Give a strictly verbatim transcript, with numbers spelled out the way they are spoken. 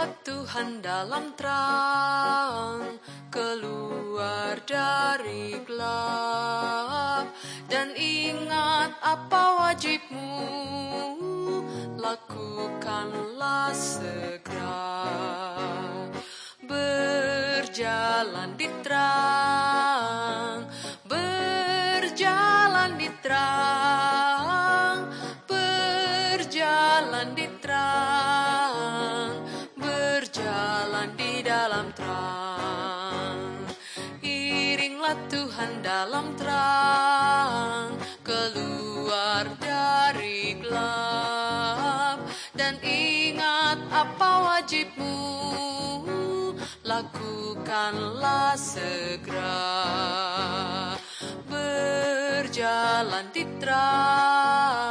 Iringlah Tuhan dalam terang, keluar dari gelap, dan ingat apa wajibmu, lakukanlah segera. Berjalan di terang, berjalan di terang, berjalan di terang, berjalan di dalam terang. Iringlah Tuhan dalam terang, keluar dari gelap, dan ingat apa wajibmu, lakukanlah segera. Berjalan di terang,